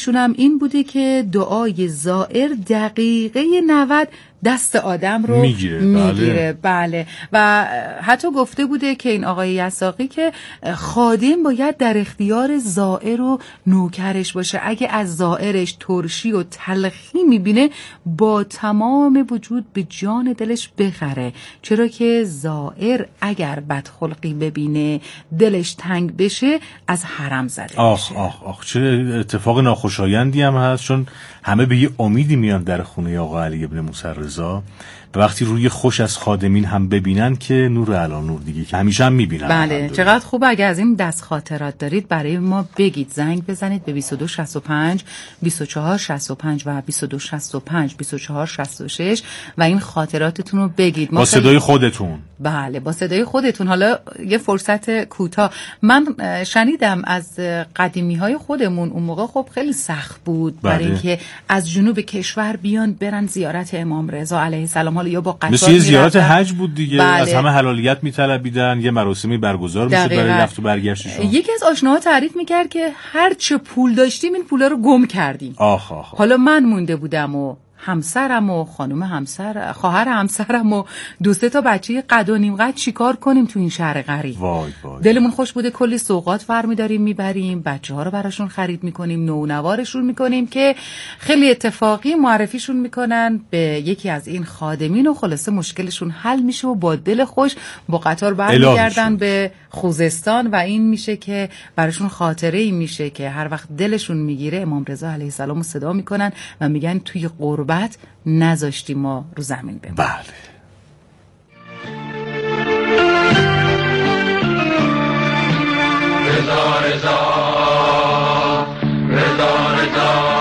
شونم این بوده که دعای زائر دقیقه 90 دست آدم رو میگیره. بله. و حتی گفته بوده که این آقای یساقی که خادم باید در اختیار زائر و نوکرش باشه. اگه از زائرش ترشی و تلخی میبینه با تمام وجود به جان دلش بخره، چرا که زائر اگر بدخلقی ببینه دلش تنگ بشه از حرم زده میشه. آخ چه اتفاق ناخوشایندی هم هست، چون همه به یه امیدی میان در خونه آقا علی ابن موسی رضا و وقتی روی خوش از خادمین هم ببینن که نور علی نور دیگه که همیشه هم میبینن. بله. چقدر خوب. اگه از این دست خاطرات دارید برای ما بگید، زنگ بزنید به 2265 2465 و 2265 2466 و این خاطراتتون رو بگید. با صدای خودتون. بله با صدای خودتون. حالا یه فرصت کوتاه، من شنیدم از قدیمی های خودمون اون موقع خب خیلی سخت بود برای اینکه از جنوب کشور بیان برن زیارت امام رضا علیه السلام، حالا یا با قطار مثل زیارت حج بود دیگه. بله. از همه حلالیت میطلبیدن، یه مراسمی برگزار میشد برای رفت و برگشتشون. یکی از آشناها تعریف میکرد که هر چه پول داشتیم این پولا رو گم کردیم. حالا من مونده بودم و همسرم و خانم همسر، خواهر همسرم و 2-3 تا بچه قد و نیم قد چیکار کنیم تو این شهر غریب. وای. دلمون خوش بوده، کلی سوغات برمی‌داریم میبریم، بچه‌ها رو براشون خرید میکنیم، نونوارشون میکنیم که خیلی اتفاقی معرفیشون میکنن به یکی از این خادمین و خلاصه مشکلشون حل میشه و با دل خوش با قطار برمیگردن به خوزستان و این میشه که براشون خاطره‌ای میشه که هر وقت دلشون میگیره امام رضا علیه السلام رو صدا میکنن و میگن توی قربت نذاشتی ما رو زمین بمونیم. بله. رضا رضا رضا رضا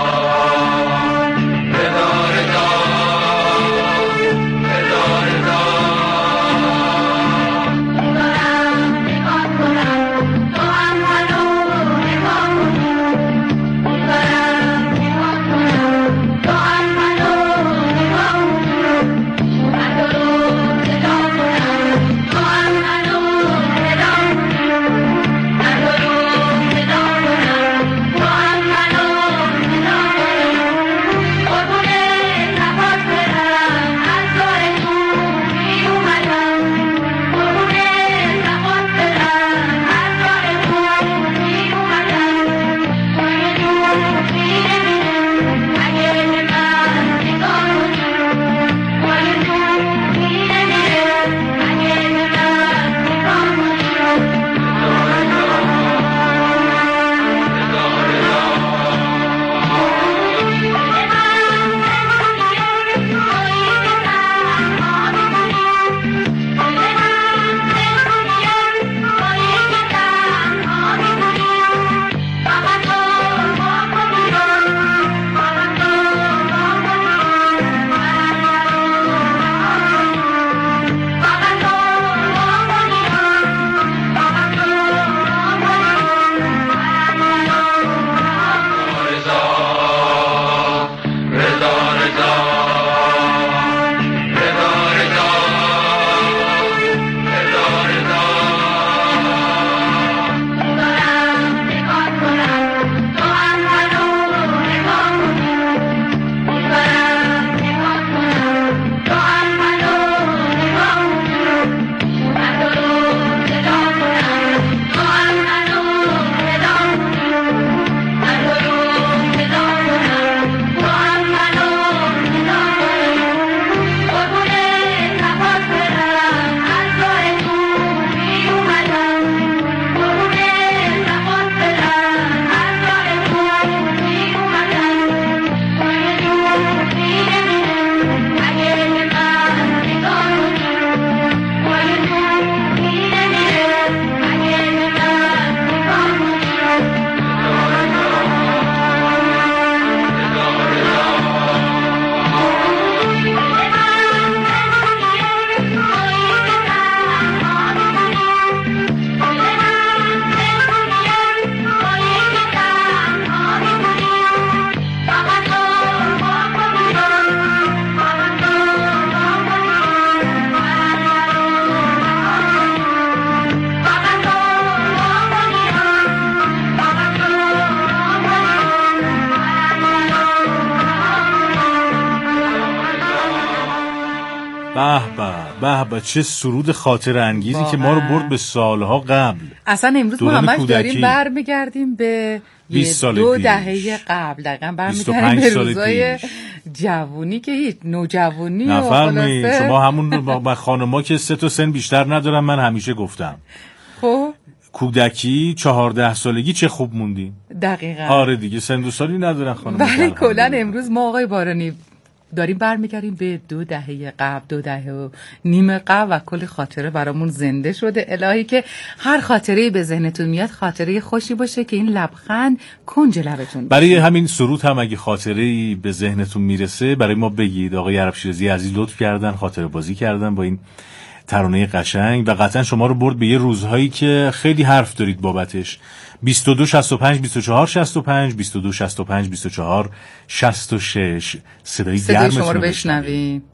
به به چه سرود خاطر انگیزی که ما رو برد به سالها قبل. اصلا امروز ما همش داریم برمیگردیم به 2 دهه قبل، دقیقاً برمیگردیم به روزای جوونی که هیچ نوجوانی نفرمایید شما همون خانم‌ها که 3 تا سن بیشتر ندارم، من همیشه گفتم خب کودکی 14 سالگی چه خوب موندیم. دقیقاً آره دیگه سن و سالی ندارن خانم‌ها. ولی کلاً امروز ما آقای بارانی داریم برمیگردیم به 2 دهه قبل، 2 دهه و نیم قبل و کلی خاطره برامون زنده شده. الهی که هر خاطره‌ای به ذهنتون میاد خاطره خوشی باشه که این لبخند کنج لبتون. برای همین سرود هم اگه خاطره‌ای به ذهنتون میرسه برای ما بگید. آقای عرب شیرازی عزیز لطف کردن، خاطره بازی کردن با این ترانه قشنگ و قطعا شما رو برد به یه روزهایی که خیلی حرف دارید بابتش. 22 65 24 65 22 65 24 66 صدای گرمتون شما رو بشنویم.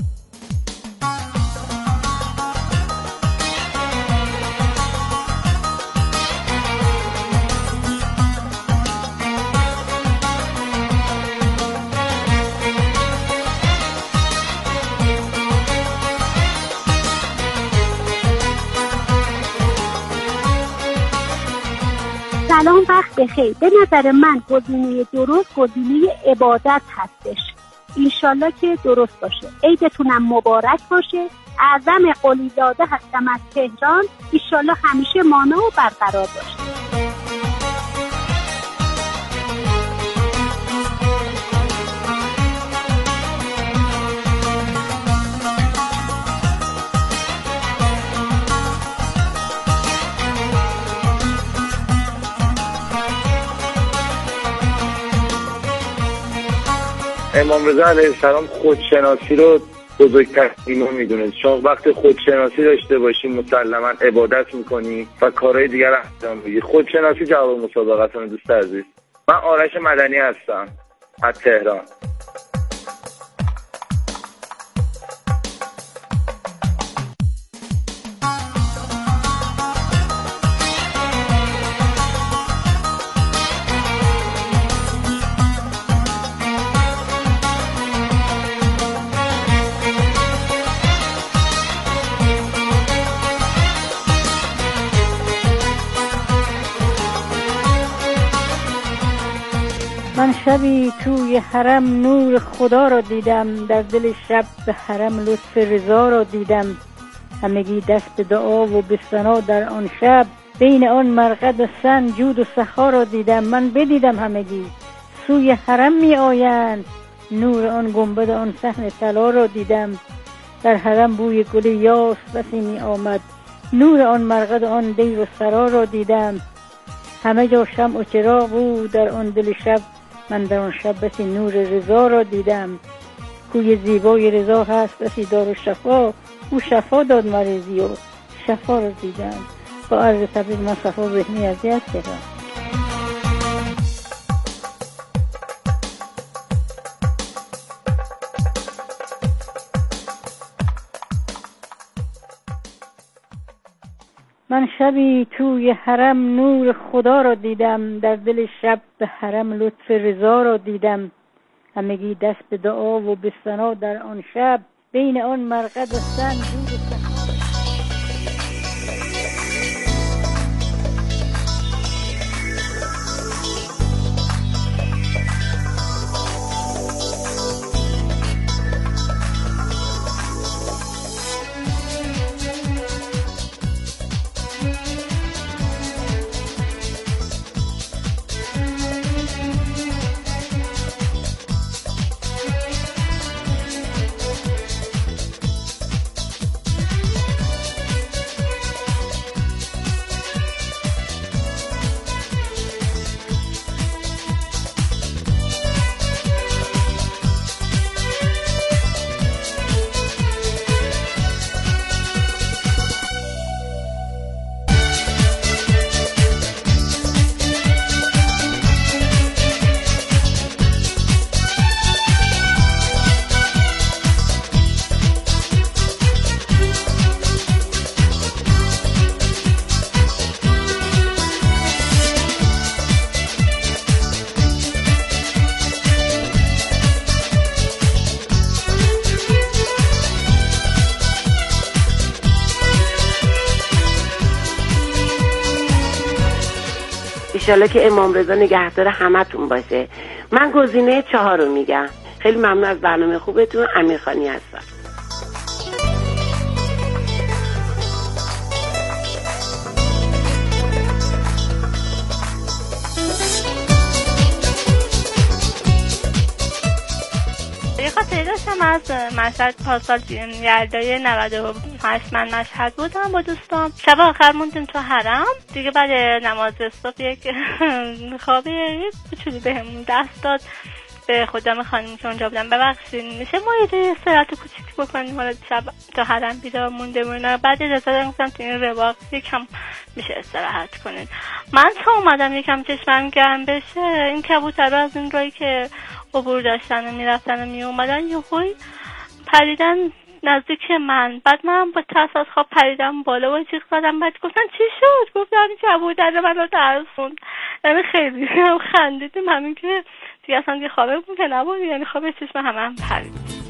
سلام، وقت بخیر. به نظر من گزینه درست گزینه عبادت هستش. انشالله که درست باشه. عیدتونم مبارک باشه. اعظم قلیزاده هستم از تهران. انشالله همیشه مانا و برقرار باشه. امام رضا علیه السلام خودشناسی رو بزرگترین ایمان میدونید. چون وقتی خودشناسی داشته باشی مسلما عبادت میکنی و کارهای دیگر انجام میدی. خودشناسی جواب مسابقتون دوست عزیز. من آرش مدنی هستم از تهران. من شبی توی حرم نور خدا را دیدم، در دل شب به حرم لطف رضا را دیدم. همگی دست به دعا و به ثنا در آن شب، بین آن مرقد و سن جود و سخا را دیدم. من بدیدم همگی سوی حرم می آیند، نور آن گنبد آن صحن طلا را دیدم. در حرم بوی گل یاس بسی می آمد، نور آن مرقد آن دیر و سرا را دیدم. همه جا شمع و چراغ بود در آن دل شب، من در آن شب بسی نور رضا را دیدم. کوی زیبای رضا هست بسی دار و شفا، او شفا داد مریضی و شفا را دیدم. با عرض تبریک من صفا ذهنی از تهران. من شبی توی حرم نور خدا را دیدم، در دل شب به حرم لطف رضا را دیدم. همگی دست به دعا و به ثنا در آن شب، بین آن مرقد و سن جود و سخا. انشالله که امام رضا نگهدار همتون باشه. من گزینه 4 رو میگم. خیلی ممنون از برنامه خوبتون. امیرخانی هستم. یه خاطری داشتم از مشهد پارسال یلدای 98 من مشهد بودم با دوستان. شب آخر موندیم تو حرم دیگه. بعد نماز صبح یک خواب کوچولو بهمون دست داد. به خودم خانم که اونجا بودم ببخشید میشه ما یه استراحت کوچیکی بکنیم؟ حالا شب تا حرم بیدار مونده بودم. بعد اجازه دادم گفتم تو این رواق یکم میشه استراحت کنین. من تا اومدم یکم چشمم گرم بشه این کبوترها از این رایی که عبور داشتن و میرفتن و میومدن یهویی پریدن نزدیک من. بعد من با ترس از خواب پریدم بالا و جیغ زدم. بعد گفتن چی شد؟ گفتم این کبوتر من رو ترسوند. یعنی خیلی خندیدیم. همین که دیگه اصلا دیگه خوابه بود که نبود، یعنی خوابه چشم هم پرید.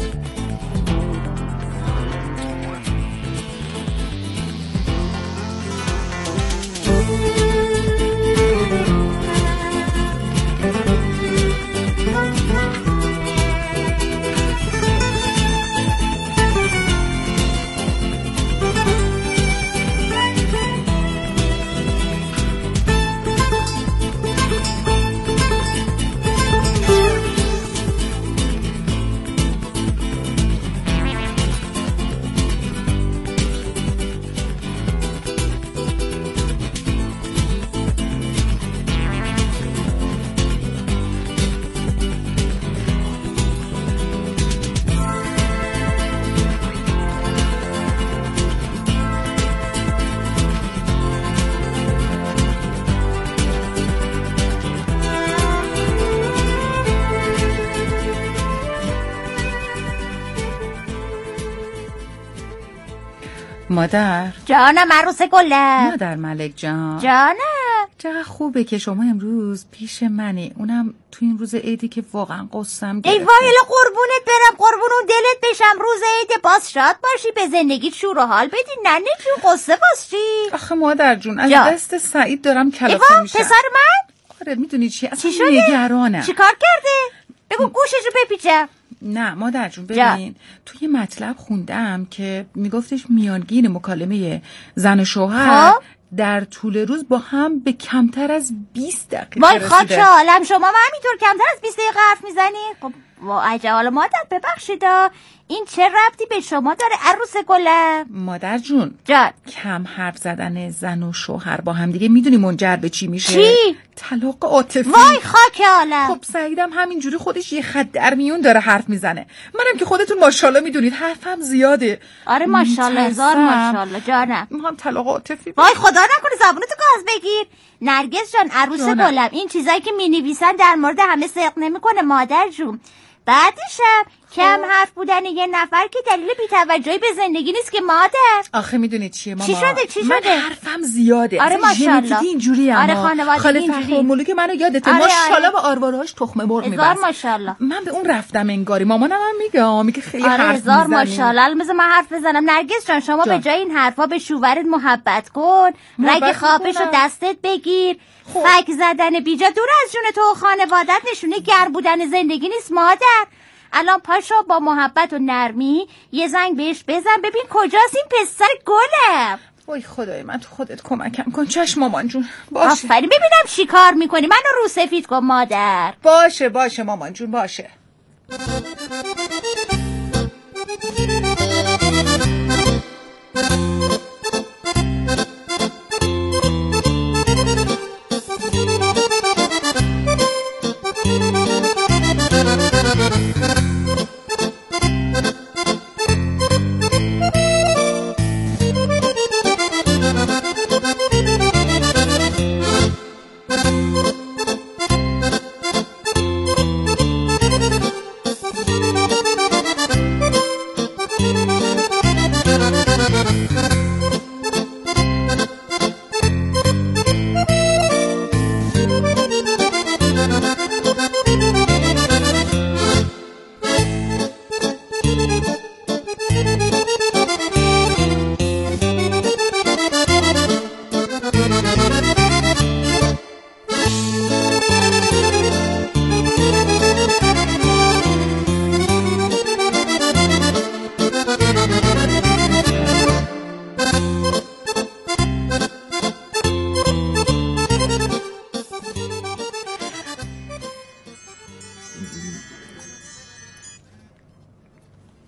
مادر جانم عروس گلم. مادر ملک جان جانم. چقدر خوبه که شما امروز پیش منی، اونم تو این روز عیدی که واقعا قصم گرفته. ای وای قربونت برم، قربون اون دلت بشم. روز عید باز شاد باشی، به زندگیت شور و حال بدی. ننه جون قصه باز چی؟ آخه مادر جون از دست سعید دارم کلافه میشم. پسر من؟ آره میدونی چی؟ اصلا چی شده؟ نگرانم. چی کار کرده؟ بگو گوششو بپیچم. نه مادر جون ببین توی مطلب خوندم که میگفتش میانگین مکالمه زن و شوهر در طول روز با هم به کمتر از 20 دقیقه وای خاک عالم، شما همینطور کمتر از 20 دقیقه حرف میزنی؟ خب عجب. حالا مادر ببخشید این چه ربطی به شما داره عروس گلم؟ مادر جون جان کم حرف زدن زن و شوهر با هم دیگه میدونی منجر به چی میشه؟ چی؟ طلاق عاطفی. وای خاک عالم. خب سعیدم همینجوری خودش یه خط در میون داره حرف میزنه. منم که خودتون ماشاءالله میدونید حرفم زیاده. آره ماشاءالله هزار ماشاءالله جانم. میخوام طلاق عاطفی. وای خدا نکنه زبونتو گاز بگیر. نرگس جان عروس گلم این چیزایی که مینویسن در مورد همه صدق نمیکنه مادر جون. بعدشم کم حرف بودن یه نفر که دلیل بی‌توجهی به زندگی نیست که مادر. آخه میدونید چیه ماما؟ چی شده؟ من حرفم زیاده. آره ماشاءالله اینجوری آره خانواده اینجوری. مولو که منو یادته ماشاءالله با آروارهاش تخم مرغ میبست. هزار ماشاءالله. من به اون رفتم انگاری. مامانم هم میگه خیلی حرف میزنی. هزار ماشاءالله. الان من حرف بزنم. نرگس جان شما به جای این حرفا به شوهرت محبت کن. رگ خوابشو دستت بگیر. فک زدن بیجا دور از جون تو و خانوادت نشونه گرم بودن زندگی نیست مادر. الان پاشو با محبت و نرمی یه زنگ بهش بزن ببین کجاست این پسر گلم. وای خدای من تو خودت کمکم کن. چشم مامان جون. باشه آفرین. ببینم چی کار میکنی. منو رو سفید کن مادر. باشه مامان جون باشه.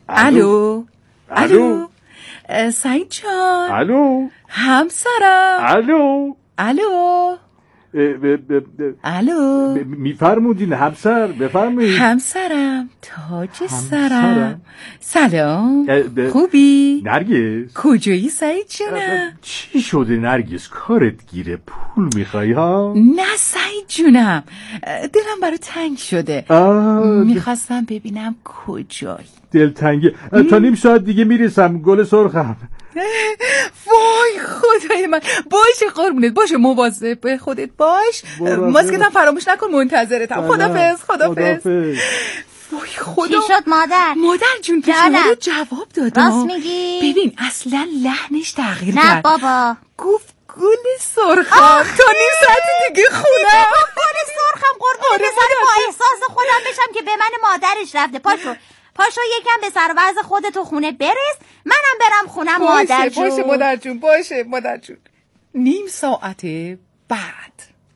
الو الو سعید جان. الو همسرم. الو الو الو میفرمودین همسر؟ بفرمایید. همسرم تاج سرم. سلام. خوبی؟ نرگس کجایی سعید جونم؟ چی شده نرگس؟ کارت گیره؟ پول میخوای ها؟ نه سعید جونم، دلم برای تنگ شده. میخواستم ببینم کجایی. دلتنگی؟ تا نیم ساعت دیگه میرسم گل سرخم. وای خدای من. باشه قربونت، باشه مواظب به خودت باش. ماسکتم فراموش نکن، منتظرتم. خدافظ. وای خدا. چی شد مادر؟ مادر جون پیشنهاد رو جواب دادم. راست میگی؟ ببین اصلا لحنش تغییر کرد. نه بابا، گفت گل سرخم تا نیم ساعت دیگه خونم. گل سرخم قربون بزنی با احساس خودم بشم که به من مادرش رفته. پاشو یکم به سر وضع خودتو خونه برس، منم برم خونم. مادر جون باشه مادر جون، باشه مادر جون. نیم ساعت بعد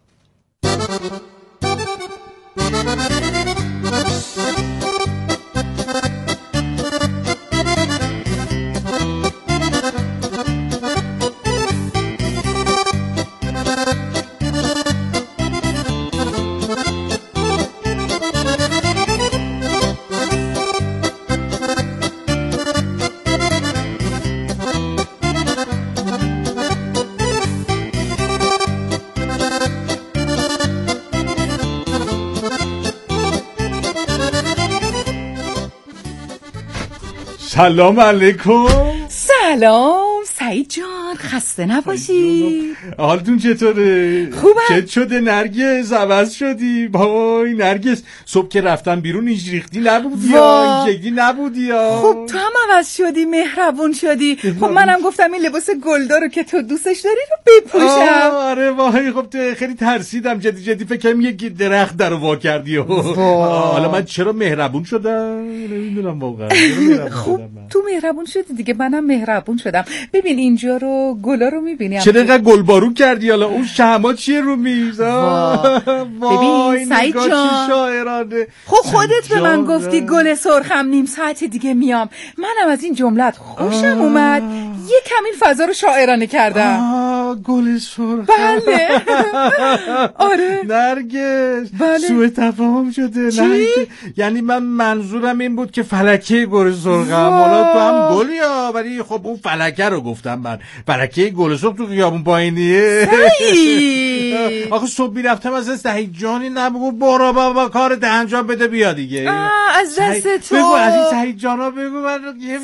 سلام علیکم. سلام سعید جان، خسته نباشی. حالتون چطوره؟ خوبه. چت شده نرگس؟ عوض شدی؟ وای نرگس، صبح که رفتن بیرون هیچ ریختی نبودی یا جدی نبودی یا؟ خب تو هم عوض شدی، مهربون شدی. خب منم گفتم این لباس گلدار رو که تو دوستش داری رو بپوشم. آره وای خب خیلی ترسیدم، جدی فکر کنم یک درخت درو وا کردی. حالا من چرا مهربون شدم نمیدونم واقعا. خب تو مهربون شدی دیگه، منم مهربون شدم. ببین اینجا رو، گلا رو میبینی چرا اینقدر گلبارون کردی؟ حالا اون شمع چیه رو میز؟ ببین سعید جان، شاعرانه. خب خودت به من گفتی گل سرخم نیم ساعت دیگه میام. منم از این جملت خوشم اومد، یه کمی فضا رو شاعرانه کردم. گل سرخم. بله. آره نرگس، بله. سوء تفاهم شده. یعنی من منظورم این بود که فلکه گل سرخم، حالا تو هم گلی ها، ولی خب اون فلکه رو گفتم من. فلکه گل سرخ تو خیابون پایینیه. آخه صبح میرفتم از سعید جانی نبگو برو بابا کارت انجام بده بیا دیگه. از دست تو بگو، از این سعید جانا بگو. من یه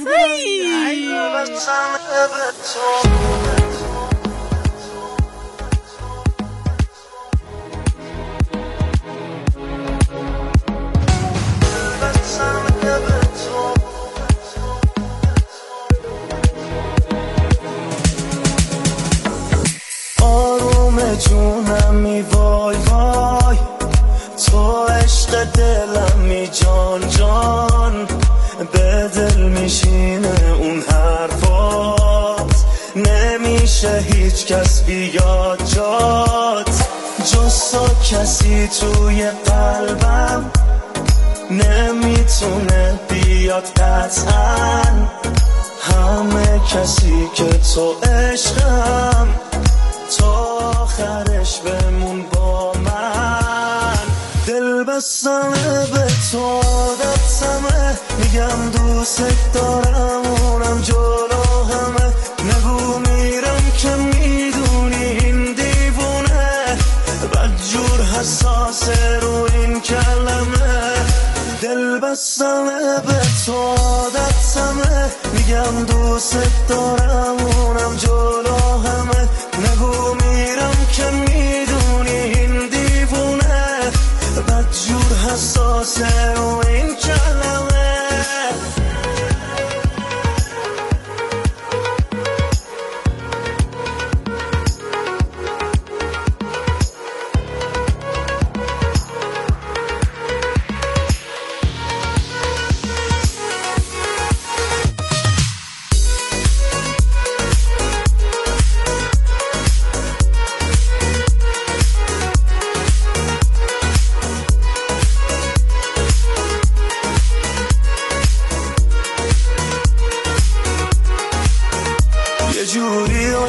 جونمی وای وای، تو عشق دلمی جان جان، به دل میشینه اون حرفات، نمیشه هیچ کس بیاد جات، جز تو کسی توی قلبم نمیتونه بیاد قطعا، همه کسی که تو عشقم، تو آخرش بمون با من. دل بستمه به تو عادتمه، میگم دوست دارم اونم جلو همه، نگو میرم که میدونی این دیوونه، بدجور حساسه رو این کلمه. دل بستمه به تو عادتمه، میگم دوست دارم اونم جلو همه، نگو میرم که میدونی این دیوونه، بدجور حساسه رو این کلمه.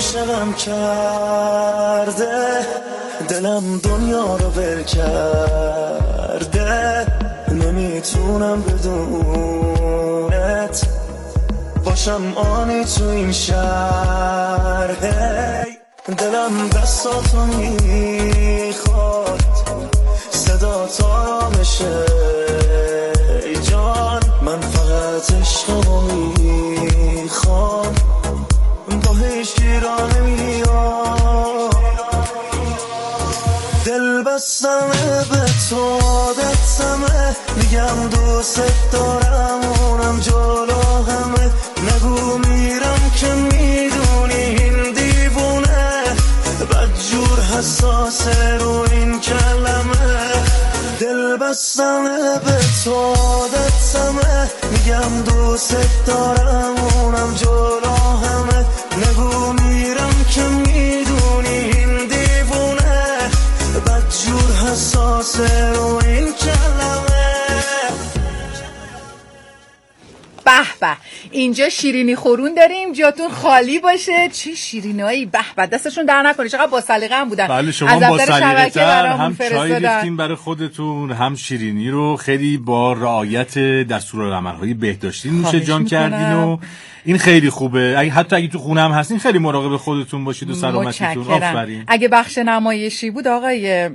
عاشقم کرده، دلم دنیا رو ول کرده، نمیتونم بدونت باشم آنی تو این شهر. دلم دستاتو میخواد، صدا تا بشه ای جان، من فقط عشقمو میخوام، با هیچ گیرا نمیام. دل بستمه به تو عادتمه، میگم دوست دارم اونم جلو همه، نگو میرم که میدونی این دیوونه، بدجور حساسه رو این کلمه. دل بستمه به تو عادتمه، میگم دوست دارم اونم جلو همه، نگو میرم که میدونی این دیوونه، بدجور حساسه رو این کلمه. به به، اینجا شیرینی خورون داریم، جاتون خالی باشه. چه شیرینایی، به به، دستشون در نکنه، چقدر با سلیقه هم بودن. بله شما با سلیقه تر هم چای ریختین برای خودتون، هم شیرینی رو خیلی با رعایت دستورالعمل‌های بهداشتی نوش جان کردین و این خیلی خوبه. حتی اگه تو خونه هم هستین خیلی مراقب خودتون باشید و سلامتیتون. آفرین. اگه بخش نمایشی بود آقای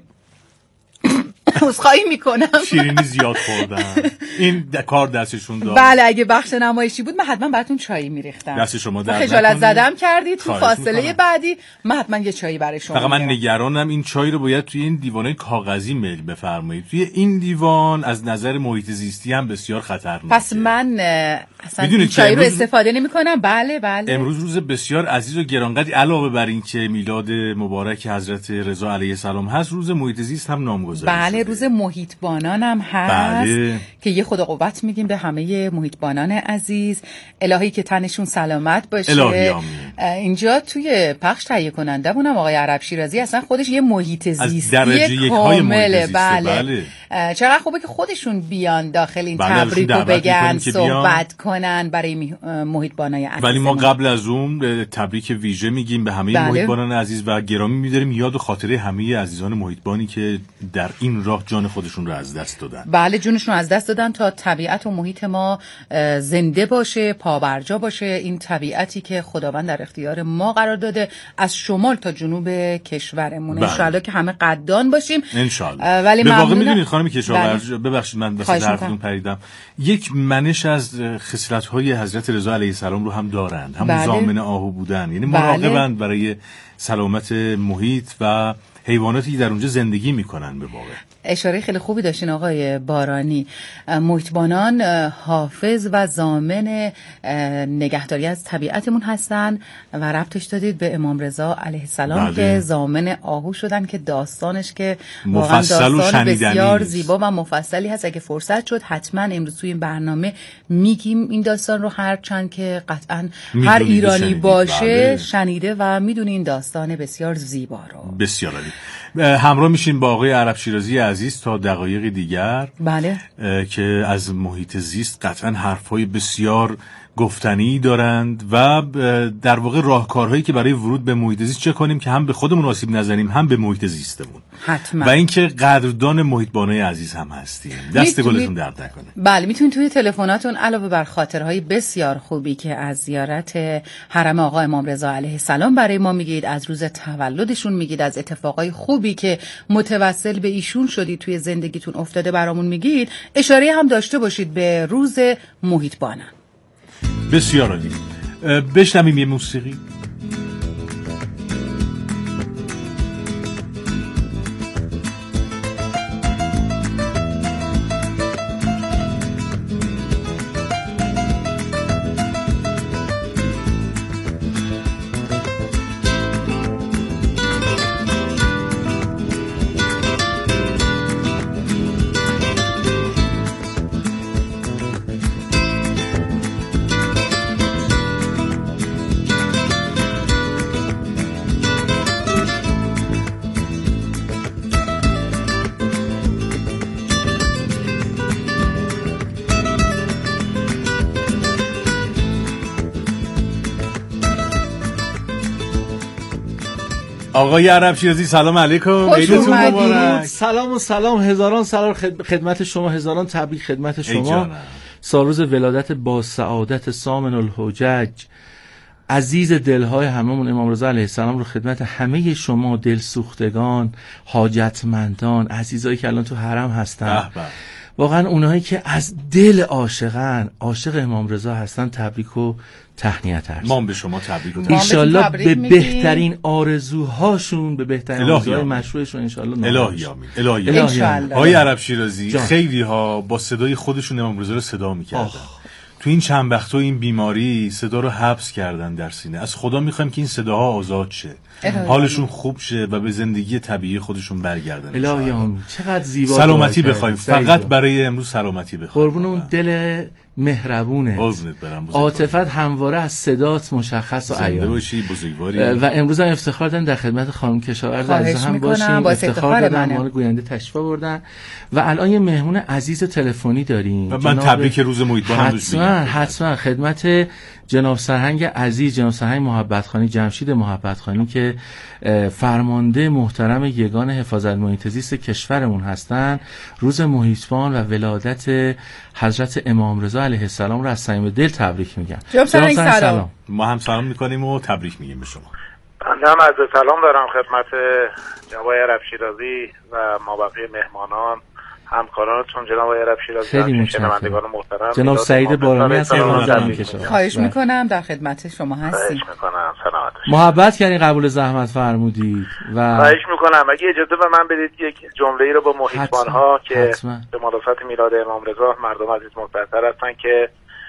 عذرخواهی میکنم، شیرینی زیاد خوردن، این کار دستشون داد. بله اگه بخش نمایشی بود من حتما براتون چایی میریختم. دست شما درد نکنه. خجالت زدم کردید تو فاصله بعدی من حتما یه چایی برای شما. فقط من نگرانم این چای رو باید توی این دیوانه کاغذی میل بفرمایید. توی این دیوان از نظر محیط زیستی هم بسیار خطرناکه. پس من اصلا این چای رو استفاده نمی‌کنم. بله بله. امروز روز بسیار عزیز و گرانقدری، علاوه بر این که میلاد مبارک حضرت رضا علیه السلام هست، روز محیط زیست هم نامگذاری بله شده. روز محیط بانان هم هست. بله. که یه خدا قوت میگیم به همه محیط بانان عزیز، الهی که تنشون سلامت باشه. اینجا توی پخش تهیه کننده مونم آقای عرب شیرازی اصلا خودش یه محیط زیستی کامله. بله. چقدر خوبه که خودشون بیان داخل این تبریک رو بگن، صحبت کنن برای محیط بانای عزیز. ولی ما قبل از اون تبریک ویژه میگیم به همه محیط بانان عزیز و گرامی می‌داریم یاد و خاطره همه عزیزان محیط بانی که در این راه جان خودشون رو از دست دادن. بله جونشون از دست دادن تا طبیعت و محیط ما زنده باشه، پابرجا باشه. این طبیعتی که خداوند در اختیار ما قرار داده از شمال تا جنوب کشورمون. ان شاءالله که همه قدردان باشیم ان شاءالله. ولی به واقع میدونید خانم کشاورز، ببخشید من واسه حرفتون پریدم، یک منش از خصلت‌های حضرت رضا علیه السلام رو هم دارند، هم ضامن آهو بودن، یعنی مراقبند برای سلامت محیط و حیواناتی که در اونجا زندگی میکنن. به واقع اشاره خیلی خوبی داشتین آقای بارانی. محیطبانان حافظ و ضامن نگهداری از طبیعتمون هستن و ربطش دادید به امام رضا علیه السلام که ضامن آهو شدن که داستانش که واقعا داستان بسیار زیبا و مفصلی هست. اگه فرصت شد حتما امروز توی این برنامه میگیم این داستان رو، هر چند که قطعا هر ایرانی باشه شنیده و میدونه این داستان بسیار زیبا رو. بسیار عالی. همراه میشیم با آقای عرب شیرازی عزیز تا دقایق دیگر. بله. که از محیط زیست قطعا حرفای بسیار گفتنی دارند و در واقع راهکارهایی که برای ورود به محیط زیست چه کنیم که هم به خودمون آسیب نزنیم هم به محیط زیستمون. حتما. و اینکه قدردان محیطبانای عزیز هم هستیم. دست گلتون درد نکنه. بله میتونید توی تلفناتون علاوه بر خاطرهای بسیار خوبی که از زیارت حرم آقا امام رضا علیه السلام برای ما میگید، از روز تولدشون میگید، از اتفاقای خوبی که متوسل به ایشون شدید توی زندگیتون افتاده برامون میگید، اشاره هم داشته باشید به روز محیطبانان. بسیار عالی. بشنویم یه موسیقی. آقای عرب شیرازی سلام علیکم. عیدتون مبارک. سلام و سلام، هزاران سلام خدمت شما، هزاران تبریک خدمت شما. سالروز ولادت با سعادت سامن الحجج، عزیز دلهای هممون امام رضا علیه السلام رو خدمت همه شما دلسوختگان، حاجتمندان، عزیزایی که الان تو حرم هستن، واقعا اونایی که از دل عاشقن، عاشق امام رضا هستن، تبریک و تهنیت عرض. ما به شما تبریک و تهنیت. انشالله به بهترین آرزوهاشون، به بهترین آرزوهای مشروعشون انشالله. الهی آمین. الهی آمین. آقای عرب شیرازی خیلی ها با صدای خودشون امام رضا رو صدا می‌کردن. تو این چند وقتا این بیماری صدا رو حبس کردن در سینه. از خدا می‌خوایم که این صداها آزاد شه، حالشون خوب شه و به زندگی طبیعی خودشون برگردن. الهی آمین. چقدر زیبا سلامتی بخوایم، فقط برای امروز سلامتی بخوایم. قربون اون دل مهربونه، عاطفت همواره از صدات مشخص و عیان باشی، بزرگواری. و امروز هم افتخار دادن در خدمت خانم کشاورز عزیز هم باشیم. افتخار دادن، ما گوینده تشریف آوردن و الان یه مهمون عزیز تلفنی داریم و من تبریک روز محیطبان حتما خدمت جناب سرهنگ عزیز، جناب سرهنگ محبتخانی، جمشید محبتخانی که فرمانده محترم یگان حفاظت محیط زیست کشورمون هستن، روز محیطبان و ولادت حضرت امام رضا علیه السلام رو از صمیم دل تبریک میگم. جناب سرهنگ سلام. ما هم سلام میکنیم و تبریک میگیم به شما. بنده هم عرض سلام دارم خدمت جناب عرب شیرازی و مابقی مهمانان، همکارانتون جناب عرب شیرازی، شنوندگان محترم، جناب سعید بارانی از ایران کشور. خواهش میکنم، در خدمت شما هستیم. خواهش میکنم، سلامت باشید. محبت کردین، قبول زحمت فرمودید و خواهش میکنم اگه اجازه به من بدید یک جمله‌ای رو با محیطبان ها که به مناسبت میلاد امام رضا مردم عزیز منتظر هستن که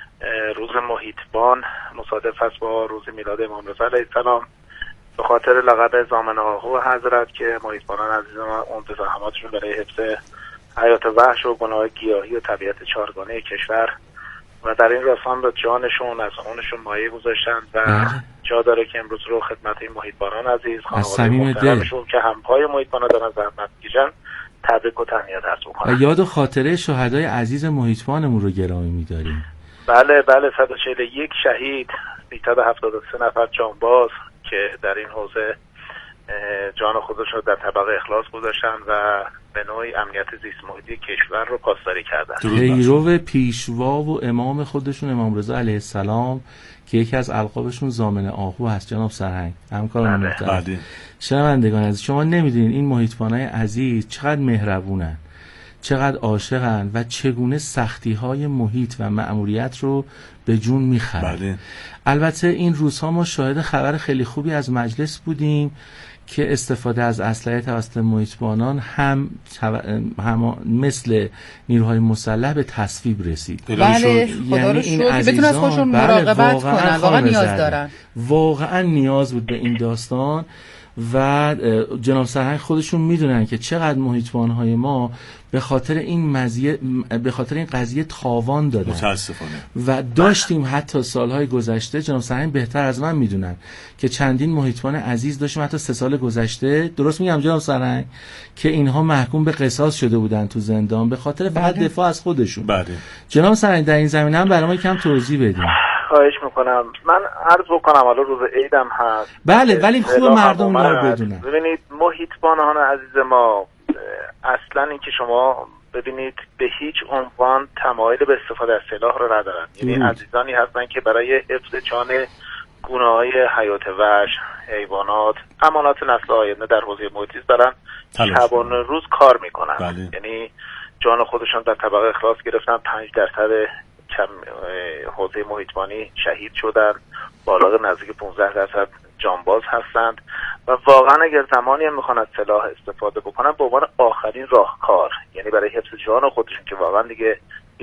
روز محیطبان مصادف است با روز میلاد امام رضا علیه السلام، به خاطر لقب ضامن آهو حضرت که محیطبانان عزیز ما اون زحماتشون برای حفظ حیات وحش و گناه گیاهی و طبیعت چهارگانه کشور و در این رسان رو جانشون از خونشون مایه گذاشتن و جا داره که امروز رو خدمت این محیطبانان عزیز، خانواده محترمشون که همپای محیطبانان دارن زحمت میکشن، تبریک و تهنیت عرض می‌کنم. و یاد و خاطره شهدای عزیز محیطبانمون رو گرامی می‌داریم. بله 141 شهید، 373 نفر جانباز که در این حوزه جان خودشون رو در طبق اخلاص گذاشتن و به نوعی امنیت زیست محیطی کشور رو پاسداری کردن. پیرو پیشوا و امام خودشون امام رضا علیه السلام که یکی از القابشون ضامن آهو هست. جناب سرهنگ، همکاران محترم، شنوندگان عزیز، شما نمیدونین این محیطبانای عزیز چقدر مهربونن، چقدر عاشقن و چگونه سختی‌های محیط و مأموریت رو به جون میخرن. البته این روزها ما شاهد خبر خیلی خوبی از مجلس بودیم که استفاده از اسلحه توسط محیطبانان هم مثل نیروهای مسلح به تصویب رسید. بله خدا رو شکر بتونن از خودشون مراقبت کنن، واقعا نیاز دارن، واقعا نیاز بود به این داستان و جناب سرهنگ خودشون میدونن که چقدر محیطبان‌های ما به خاطر این قضیه تاوان دادن متاسفانه و داشتیم حتی سالهای گذشته، جناب سرهنگ بهتر از من میدونن که چندین محیطبان عزیز داشتیم حتی 3 سال گذشته، درست میگم جناب سرهنگ، که اینها محکوم به قصاص شده بودن تو زندان به خاطر فقط دفاع از خودشون. جناب سرهنگ در این زمینه هم برای ما کم توضیح بدیم. خواهش میکنم. من عرض بکنم حالا روز عیدم هست. بله ولی خوب مردم رو بدونن. ببینید محیطبانان عزیز ما اصلا این که شما ببینید به هیچ عنوان تمایل به استفاده از سلاح رو ندارن. یعنی عزیزانی هستن که برای حفظ جان گونه‌های حیات وحش، حیوانات، امانات نسل آینده در حوزه محیط زیست دارن شبانه روز کار میکنن. یعنی جان خودشون در طبقه اخلاص گرفتن، 5% حوزه محیطبانی شهید شدن، بالغ نزدیک 15% جانباز هستند و واقعا اگر زمانی هم میخوان از سلاح استفاده بکنن به عنوان آخرین راهکار، یعنی برای حفظ جان خودشون که واقعا دیگه